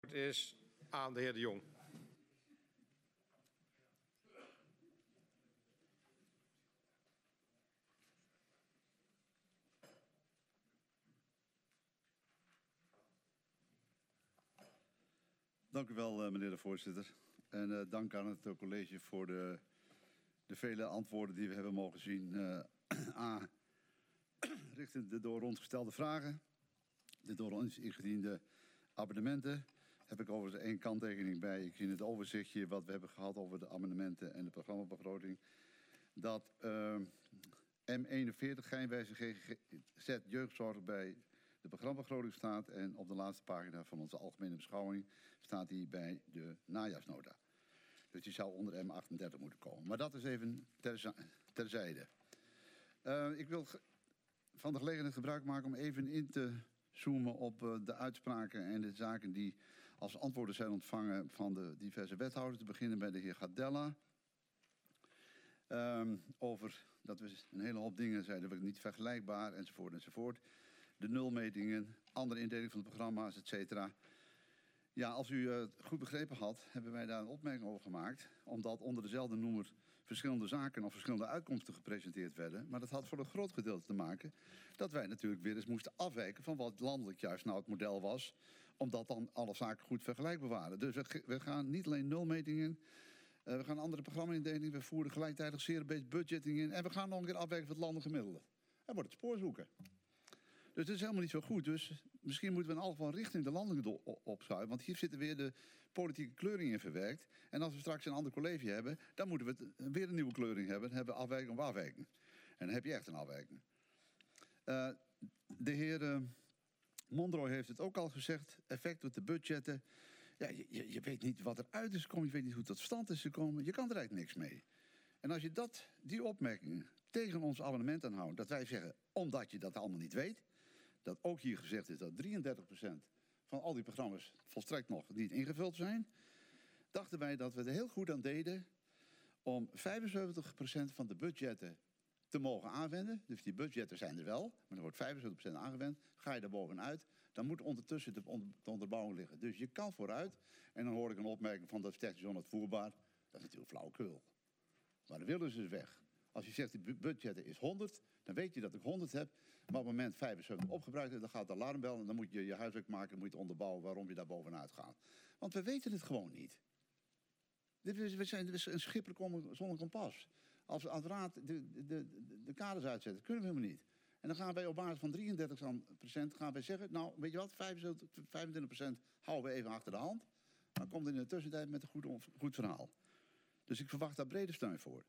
Het is aan de heer De Jong. Dank u wel, meneer de voorzitter. En dank aan het college voor de vele antwoorden die we hebben mogen zien. Richting de door ons gestelde vragen, de door ons ingediende amendementen, heb ik overigens 1 kanttekening bij. Ik zie in het overzichtje wat we hebben gehad over de amendementen en de programmabegroting. Dat M41 Geinwijze GGZ jeugdzorg bij de programmabegroting staat. En op de laatste pagina van onze algemene beschouwing staat die bij de najaarsnota. Dus die zou onder M38 moeten komen. Maar dat is even terzijde. Ik wil van de gelegenheid gebruik maken om even in te zoomen op de uitspraken en de zaken die als antwoorden zijn ontvangen van de diverse wethouders. Te beginnen bij de heer Gardella. Over dat we een hele hoop dingen zeiden, we niet vergelijkbaar enzovoort enzovoort. De nulmetingen, andere indeling van de programma's, et cetera. Ja, als u het goed begrepen had, hebben wij daar een opmerking over gemaakt. Omdat onder dezelfde noemer verschillende zaken of verschillende uitkomsten gepresenteerd werden. Maar dat had voor een groot gedeelte te maken dat wij natuurlijk weer eens moesten afwijken van wat landelijk juist nou het model was. Omdat dan alle zaken goed vergelijkbaar waren. Dus we gaan niet alleen nulmetingen. We gaan andere programma-indelingen. We voeren gelijktijdig zero-based budgeting in. En we gaan nog een keer afwijken van het landelijk gemiddelde. En wordt het spoor zoeken. Dus dat is helemaal niet zo goed. Dus misschien moeten we in alle geval richting de landelijke opschuiven. Want hier zitten weer de politieke kleuring in verwerkt. En als we straks een ander college hebben, dan moeten we weer een nieuwe kleuring hebben. Dan hebben we afwijking op afwijking. En dan heb je echt een afwijking. De heer Mondroy heeft het ook al gezegd. Effect op de budgetten. Ja, je weet niet wat eruit is gekomen. Je weet niet hoe het tot stand is gekomen. Je kan er eigenlijk niks mee. En als je die opmerkingen tegen ons abonnement aanhoudt. Dat wij zeggen, omdat je dat allemaal niet weet. Dat ook hier gezegd is dat 33% van al die programma's volstrekt nog niet ingevuld zijn. Dachten wij dat we er heel goed aan deden om 75% van de budgetten te mogen aanwenden. Dus die budgetten zijn er wel, maar er wordt 75% aangewend. Ga je daar bovenuit, dan moet ondertussen de onderbouwing liggen. Dus je kan vooruit. En dan hoor ik een opmerking van dat is technisch onuitvoerbaar. Dat is natuurlijk flauwekul. Maar dan willen ze dus weg. Als je zegt de budgetten is 100, dan weet je dat ik 100 heb. Maar op het moment 75 opgebruikt is, dan gaat de alarmbel. En dan moet je je huiswerk maken, dan moet je het onderbouwen waarom je daar bovenuit gaat. Want we weten het gewoon niet. We zijn een schipper zonder kompas. Als we aan de raad de kaders uitzetten, kunnen we helemaal niet. En dan gaan wij op basis van 33% gaan wij zeggen, nou weet je wat, 25% houden we even achter de hand. Dan komt er in de tussentijd met een goed verhaal. Dus ik verwacht daar brede steun voor.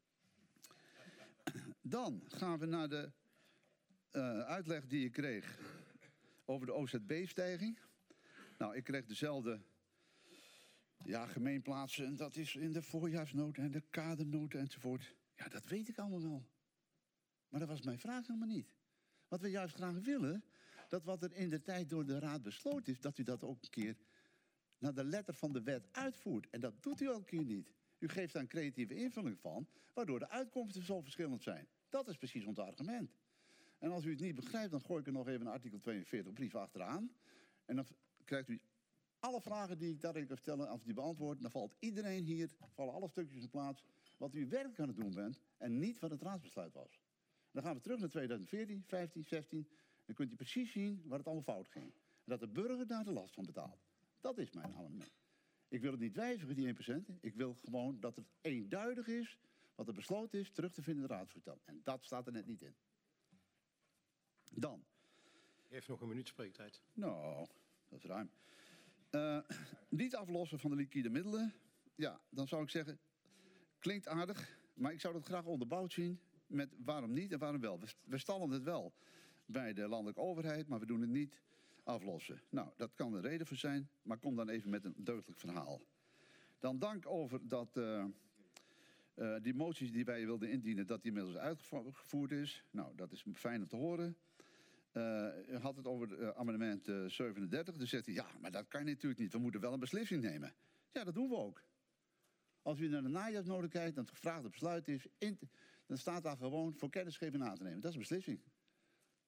Dan gaan we naar de uitleg die ik kreeg over de OZB-stijging. Nou, ik kreeg dezelfde gemeenplaatsen. Dat is in de voorjaarsnota en de kadernota enzovoort. Ja, dat weet ik allemaal wel. Maar dat was mijn vraag helemaal niet. Wat we juist graag willen, dat wat er in de tijd door de raad besloten is, dat u dat ook een keer naar de letter van de wet uitvoert. En dat doet u elke keer niet. U geeft daar een creatieve invulling van, waardoor de uitkomsten zo verschillend zijn. Dat is precies ons argument. En als u het niet begrijpt, dan gooi ik er nog even een artikel 42 brief achteraan. En dan krijgt u alle vragen die ik daarin kan stellen, als u die beantwoordt, dan valt iedereen hier, vallen alle stukjes in plaats, wat u werkelijk aan het doen bent en niet wat het raadsbesluit was. Dan gaan we terug naar 2014, 15, 16. Dan kunt u precies zien waar het allemaal fout ging. En dat de burger daar de last van betaalt. Dat is mijn amendement. Ik wil het niet wijzigen, die 1%. Ik wil gewoon dat het eenduidig is wat er besloten is terug te vinden in de raadsvoorstel. En dat staat er net niet in. Dan. U heeft nog een minuut spreektijd. Nou, dat is ruim. Niet aflossen van de liquide middelen. Ja, dan zou ik zeggen, klinkt aardig, maar ik zou dat graag onderbouwd zien met waarom niet en waarom wel. We stallen het wel bij de landelijke overheid, maar we doen het niet aflossen. Nou, dat kan een reden voor zijn, maar kom dan even met een deugdelijk verhaal. Dan dank over dat die moties die wij wilden indienen, dat die inmiddels uitgevoerd is. Nou, dat is fijn om te horen. U had het over amendement 37. Dus zegt hij, ja, maar dat kan natuurlijk niet. We moeten wel een beslissing nemen. Ja, dat doen we ook. Als u naar de najaarsnota kijkt, dan het gevraagde besluit is, dan staat daar gewoon voor kennisgeving aan te nemen. Dat is een beslissing.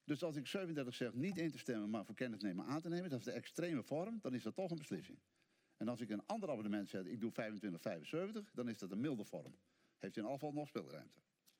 Dus als ik 37 zeg niet in te stemmen, maar voor kennis nemen aan te nemen, dat is de extreme vorm, dan is dat toch een beslissing. En als ik een ander amendement zet, ik doe 25-75, dan is dat een milde vorm. Heeft in alle geval nog speelruimte.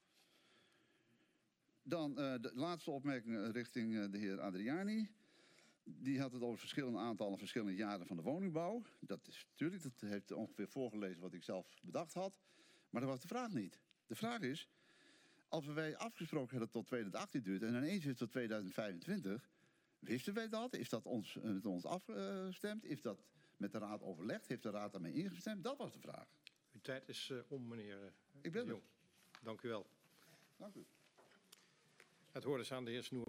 Dan de laatste opmerking richting de heer Adriani. Die had het over verschillende aantallen, verschillende jaren van de woningbouw. Dat is natuurlijk, dat heeft ongeveer voorgelezen wat ik zelf bedacht had. Maar dat was de vraag niet. De vraag is, als wij afgesproken hadden tot 2018 duurt en ineens is het tot 2025, wisten wij dat? Is dat met ons afgestemd? Is dat met de raad overlegd? Heeft de raad daarmee ingestemd? Dat was de vraag. Uw tijd is om, meneer Ik ben de Jong. Dank u wel. Dank u. Het woord is aan de heer Snoer.